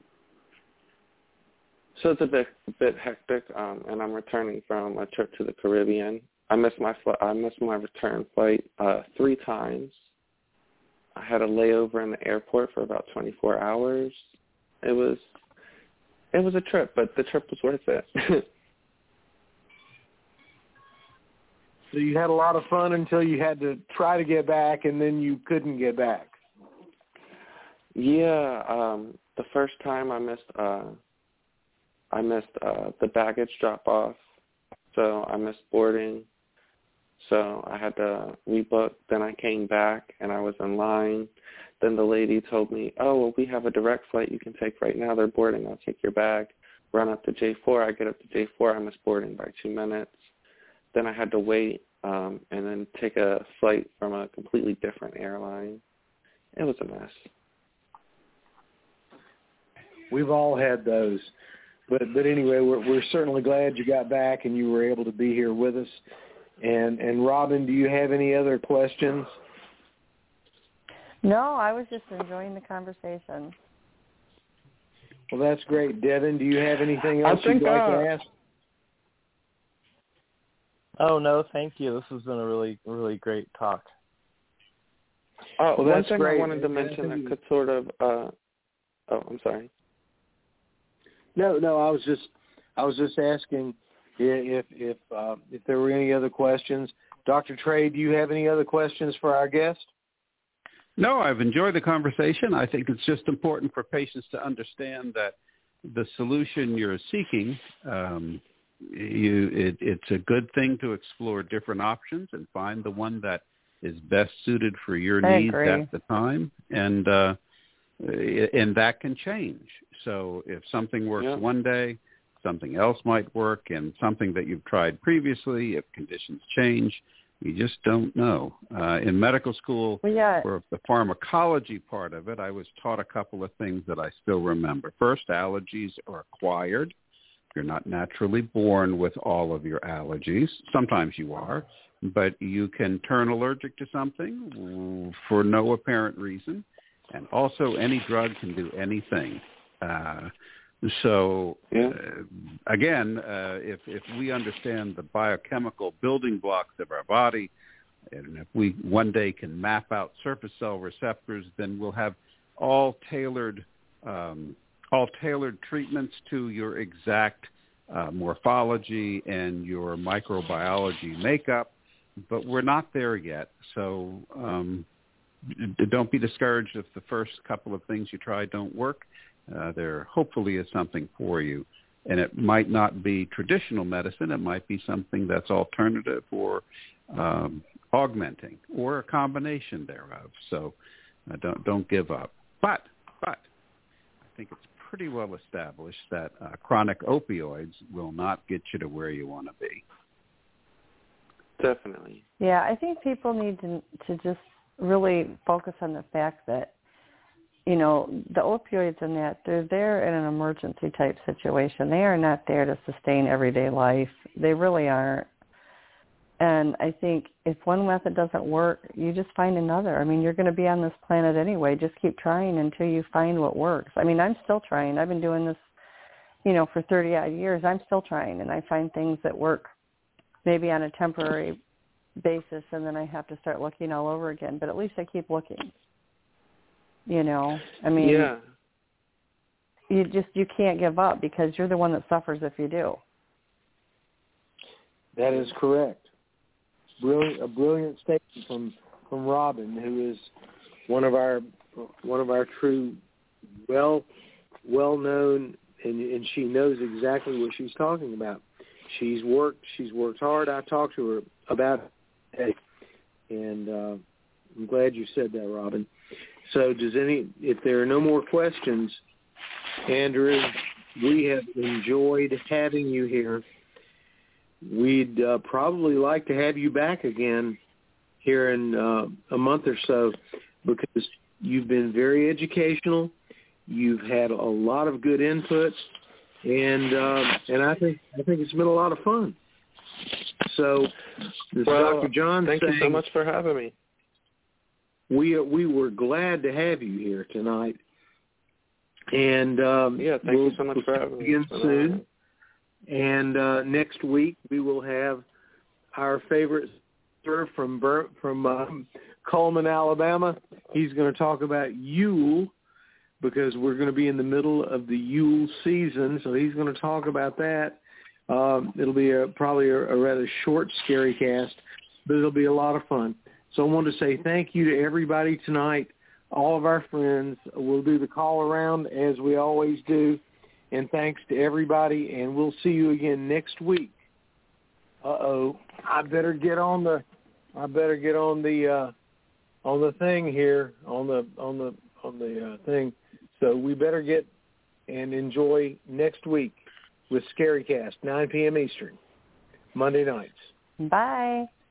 So it's a bit a bit hectic, um, and I'm returning from a trip to the Caribbean. I missed my fl- I missed my return flight uh, three times. I had a layover in the airport for about twenty-four hours. It was it was a trip, but the trip was worth it. So you had a lot of fun until you had to try to get back, and then you couldn't get back. Yeah, um, the first time I missed uh, I missed uh, the baggage drop off, so I missed boarding. So I had to rebook. Then I came back, and I was in line. Then the lady told me, "Oh, well, we have a direct flight you can take right now. They're boarding. I'll take your bag." Run up to J four. I get up to J four. I miss boarding by two minutes. Then I had to wait um, and then take a flight from a completely different airline. It was a mess. We've all had those. But but anyway, we're, we're certainly glad you got back and you were able to be here with us. And, and Robin, do you have any other questions? No, I was just enjoying the conversation. Well, that's great. Devin, do you have anything else think, you'd like uh, to ask? Oh, no, thank you. This has been a really, really great talk. Uh, Well, one that's thing great. I wanted to mention that could sort of, uh, oh, I'm sorry. No, no, I was just I was just asking if if uh, if there were any other questions. Doctor Trey, do you have any other questions for our guest? No, I've enjoyed the conversation. I think it's just important for patients to understand that the solution you're seeking, um, you, it, it's a good thing to explore different options and find the one that is best suited for your I needs agree. at the time, and uh, and that can change. So if something works Yeah. one day, something else might work, and something that you've tried previously, if conditions change, you just don't know. Uh, in medical school, Well, yeah. for the pharmacology part of it, I was taught a couple of things that I still remember. First, allergies are acquired. You're not naturally born with all of your allergies. Sometimes you are, but you can turn allergic to something for no apparent reason. And also, any drug can do anything. Uh, so, Yeah. uh, again, uh, if, if we understand the biochemical building blocks of our body, and if we one day can map out surface cell receptors, then we'll have all tailored, um, all tailored treatments to your exact uh, morphology and your microbiology makeup. But we're not there yet, so um, don't be discouraged if the first couple of things you try don't work. Uh, there hopefully is something for you. And it might not be traditional medicine. It might be something that's alternative or um, augmenting or a combination thereof. So uh, don't don't give up. But, but I think it's pretty well established that uh, chronic opioids will not get you to where you want to be. Definitely. Yeah, I think people need to to just really focus on the fact that, you know, the opioids and that, they're there in an emergency type situation. They are not there to sustain everyday life. They really aren't. And I think if one method doesn't work, you just find another. I mean, you're going to be on this planet anyway. Just keep trying until you find what works. I mean, I'm still trying. I've been doing this, you know, for thirty-odd years. I'm still trying, and I find things that work maybe on a temporary basis, and then I have to start looking all over again. But at least I keep looking. You know, I mean, Yeah. you just, you can't give up because you're the one that suffers if you do. That is correct. Brilliant, a brilliant statement from, from Robin, who is one of our one of our true well well known, and, and she knows exactly what she's talking about. She's worked she's worked hard. I talked to her about it, and uh, I'm glad you said that, Robin. So does any, if there are no more questions, Andrew, we have enjoyed having you here. We'd uh, probably like to have you back again here in uh, a month or so, because you've been very educational. You've had a lot of good input, and uh, and I think I think it's been a lot of fun. So, this Well, is Doctor John thank saying, you so much for having me. We we were glad to have you here tonight, and um, Yeah, thank we'll, you so much we'll for having me. begin It's been soon. an And uh, next week we will have our favorite speaker from Bur- from um, Coleman, Alabama. He's going to talk about Yule, because we're going to be in the middle of the Yule season. So he's going to talk about that. Um, it'll be a, probably a, a rather short Scary Cast, but it'll be a lot of fun. So I want to say thank you to everybody tonight, all of our friends. We'll do the call around as we always do. And thanks to everybody, and we'll see you again next week. Uh-oh, I better get on the I better get on the uh, on the thing here, on the on the on the uh, thing. So we better get and enjoy next week with Scary Cast, nine p.m. Eastern, Monday nights. Bye.